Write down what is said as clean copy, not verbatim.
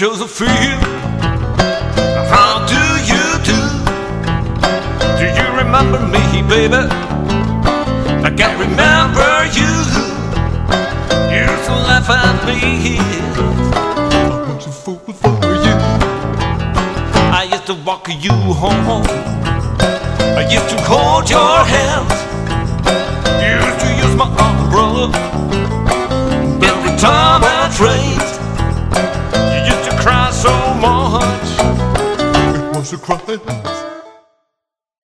shows a feel. How do you do? Do you remember me, baby? I can't remember you. You used to laugh at me. I was a fool for you. I used to walk you home. I used to hold your hand. You used to use my umbrella every time I trained. You used to cry so much. It was a cry.